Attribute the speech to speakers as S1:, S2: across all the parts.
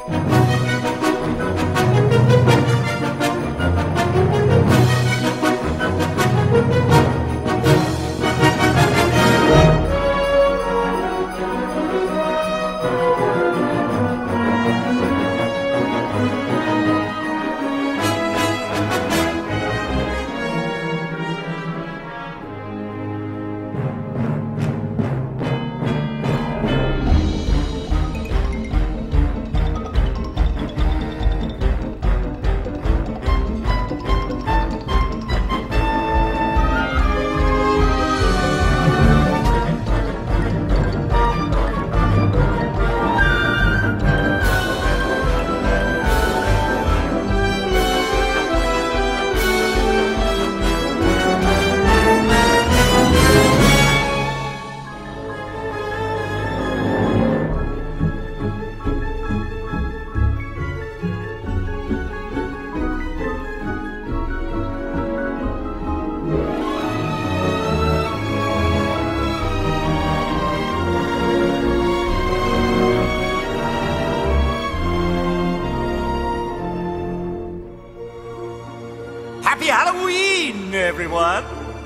S1: Happy Halloween, everyone!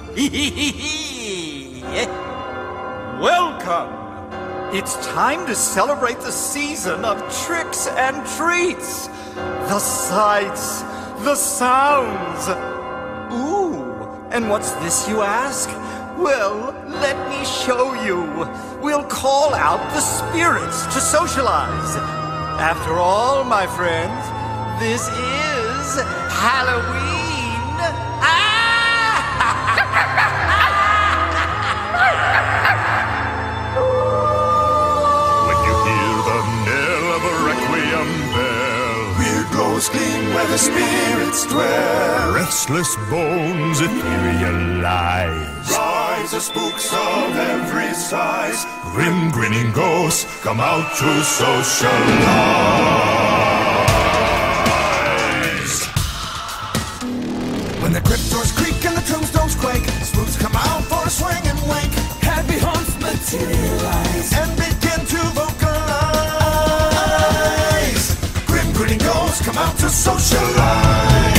S1: Welcome! It's time to celebrate the season of tricks and treats. The sights, the sounds. Ooh, and what's this, you ask? Well, let me show you. We'll call out the spirits to socialize. After all, my friends, this is Halloween.
S2: When you hear the knell of a requiem bell,
S3: weird ghosts gleam where the spirits dwell.
S2: Restless bones etherealize.
S3: Rise the spooks of every size.
S2: Grim grinning ghosts come out to socialize.
S3: When the crypt doors creak and the tombstones quake, spooks come out for a swing and wake. Happy haunts materialize and begin to vocalize. Grim grinning ghosts come out to socialize.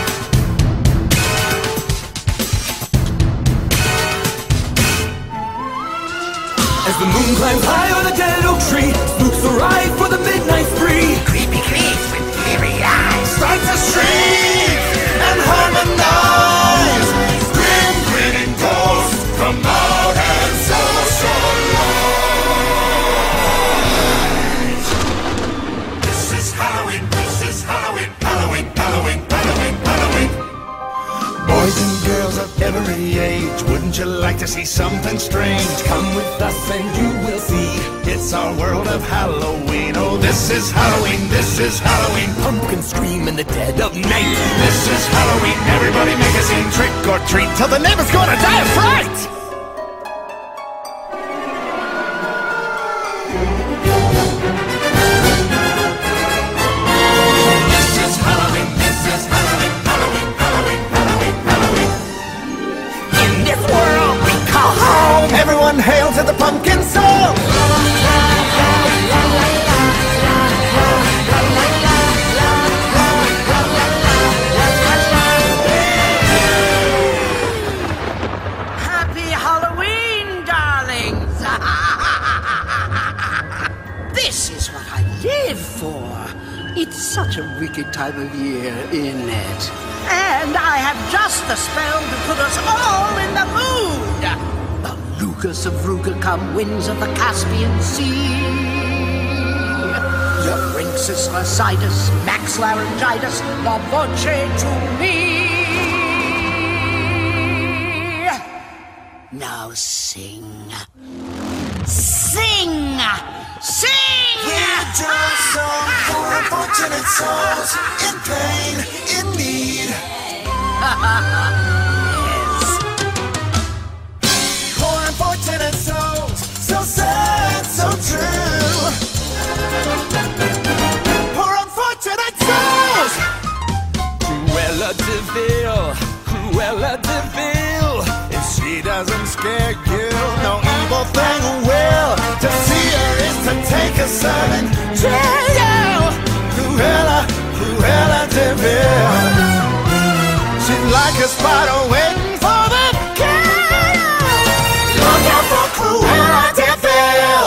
S3: As the moon climbs high on a dead oak tree, spooks arrive for the midnight spree.
S4: Creepy creeps with eerie eyes
S3: Start to shriek and harmonize. Grim grinning ghosts come out and socialize. This is Halloween, this is Halloween, Halloween, Halloween, Halloween, Halloween. Boys and girls of every age, wouldn't you like to see something strange? Come with us and you will see. It's our world of Halloween. Oh, this is Halloween, this is Halloween.
S4: Pumpkins scream in the dead of night.
S3: This is Halloween, everybody make a scene. Trick or treat till the neighbor's gonna die of fright. This is Halloween, this is Halloween, Halloween, Halloween, Halloween, Halloween.
S4: In this world we call home,
S3: Everyone hail to the pumpkin song.
S4: Happy Halloween, darlings! This is what I live for. It's such a wicked time of year, isn't it? And I have just the spell to put us all in the mood. The Lucas of Ruga winds of the Caspian Sea. Your Brinxus Lycidas, Max Laryngitis, La Voce to me. Now sing. Sing! Sing!
S3: We're just some poor unfortunate souls in pain, in need.
S4: Yes.
S3: Poor unfortunate souls, so sad, so true. Poor unfortunate souls. Cruella de Vil, Cruella de Vil. If she doesn't scare you, no evil thing will. To see her is to take a sermon to you. spider waiting for the kill. Look out for Cruella de Vil.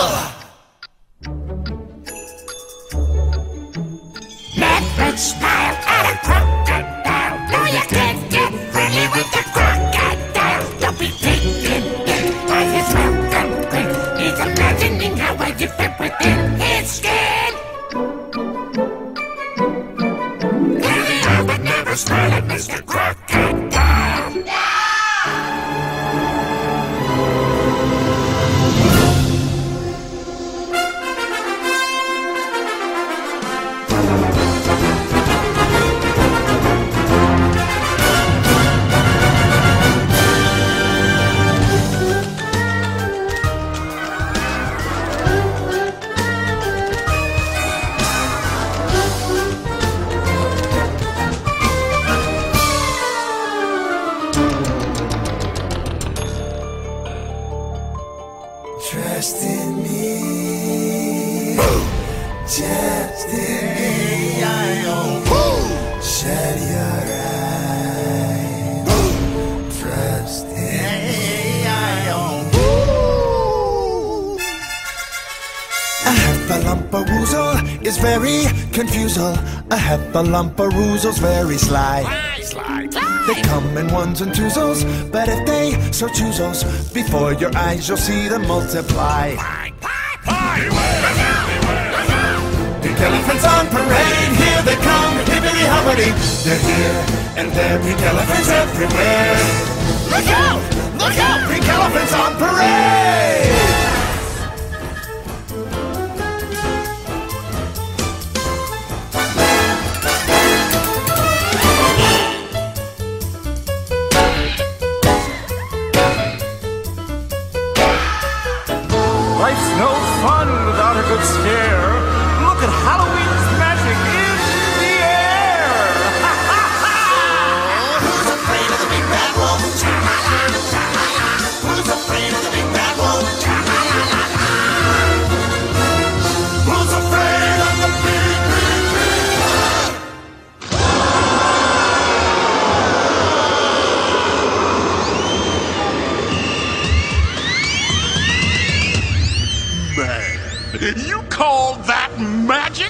S5: Never smile at a crocodile. No, you can't get friendly with the crocodile. Don't be taken in by his welcome grin. He's imagining how I fit within his skin. Clearly I would never smile at Mr. Crocodile.
S3: Trust in me. Just in me. Shut your eyes. Trust in me. A heffalumpa-woozle is very confusal. A heffalumpa-woozle's very sly. They come in ones and twosles, but if they so choose-os, before your eyes you'll see them multiply. Pink elephants on parade, here they come, hippity-hoppity. They're here and there, pink elephants everywhere. Look out! Look out! Pink elephants on parade!
S1: Life's no fun without a good scare. Look at Halloween's magic in the air.
S3: Who's afraid of the big bad wolf? Who's afraid of the big bad wolf? Who's afraid of the big, big,
S2: Man, you call that magic?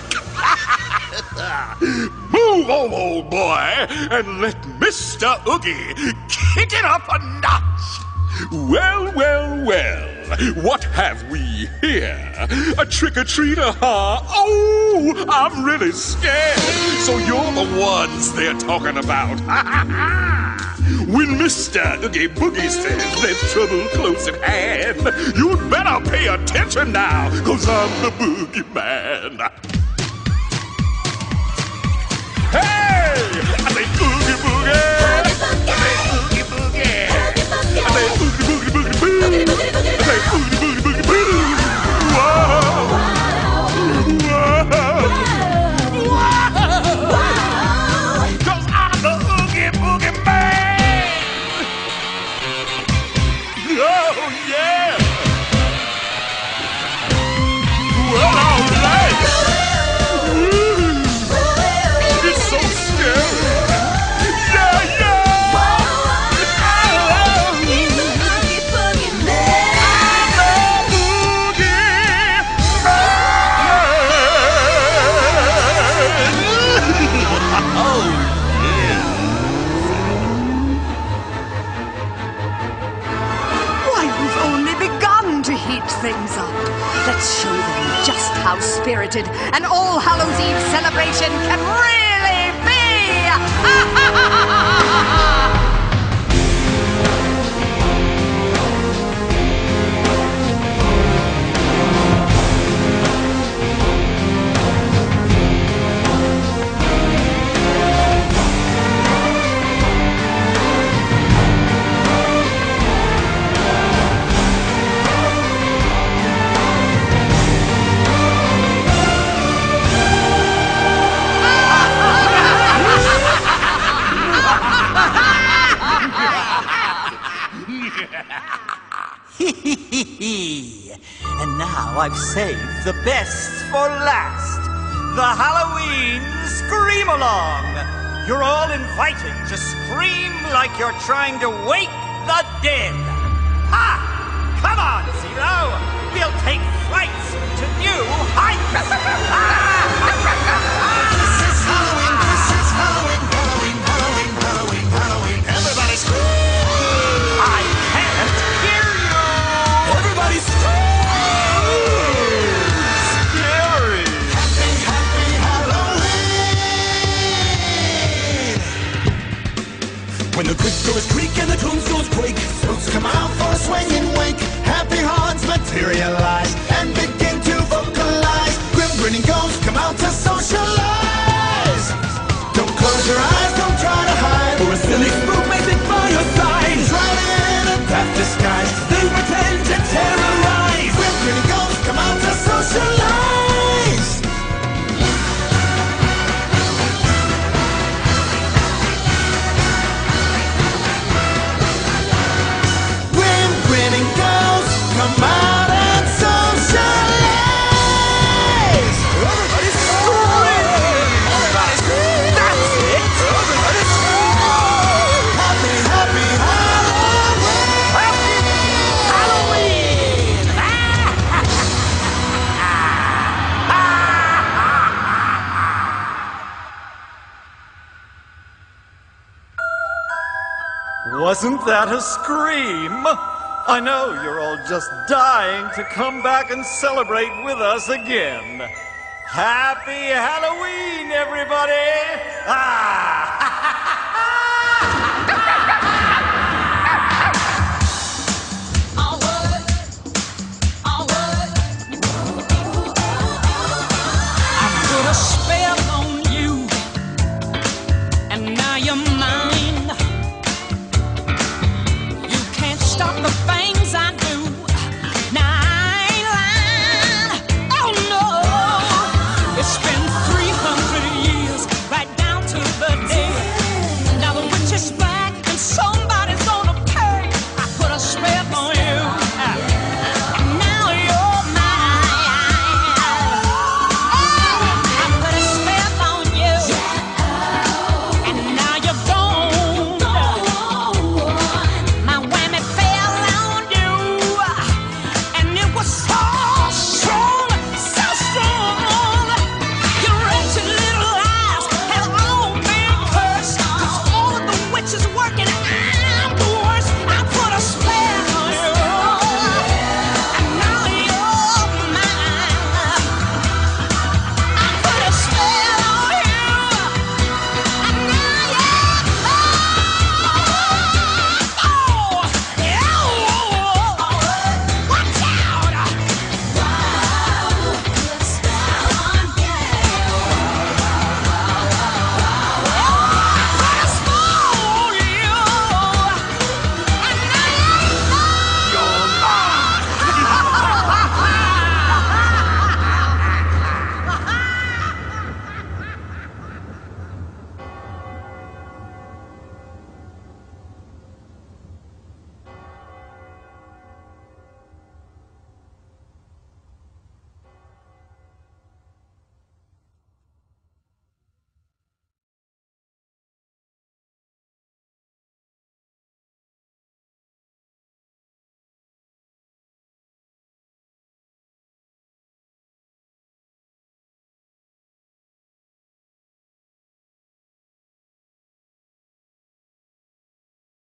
S2: Move, old boy, and let Mr. Oogie kick it up a notch. Well, well, well, what have we here? A trick-or-treater, huh? Oh, I'm really scared. So you're the ones they're talking about. When Mr. Oogie Boogie says there's trouble close at hand, you'd better pay attention now, 'cause I'm the boogeyman. Hey! I say Oogie Boogie! I say Oogie Boogie! I say Oogie Boogie Boogie Boo! I say Oogie Boogie Boogie Boo! Whoa! Whoa! 'Cause I'm the Oogie Boogie Man! Oh, yeah! Well, all right! It's so scary! Yeah, yeah!
S6: Why, we've only begun to heat things up. Let's show them just how spirited an All Hallows Eve celebration can really be!
S1: And now I've saved the best for last. The Halloween Scream-Along. you're all invited to scream like you're trying to wake the dead. Ha! Come on, Zero! We'll take flights to new heights!
S3: This is Halloween, this is Halloween, Halloween, Halloween, Halloween, Halloween. Everybody scream!
S1: I can't hear you!
S3: Everybody scream!
S1: Scary!
S3: Happy, happy Halloween! When the crypt doors creak and the tombstones quake, spooks come out for a swinging wake. Happy haunts materialize and begin to vocalize. Grim grinning ghosts come out to socialize. Don't close your eyes, don't try to hide, for a silly spook may sit by your side. Try in a daft disguise, they pretend to terrorize. Grim grinning ghosts come out to socialize. Grim grinning ghosts come out and socialize. Everybody scream! Everybody scream! That's it! Everybody scream! Happy, happy Halloween!
S1: Wasn't that a scream? I know you're all just dying to come back and celebrate with us again. Happy Halloween, everybody!
S4: I'm gonna spend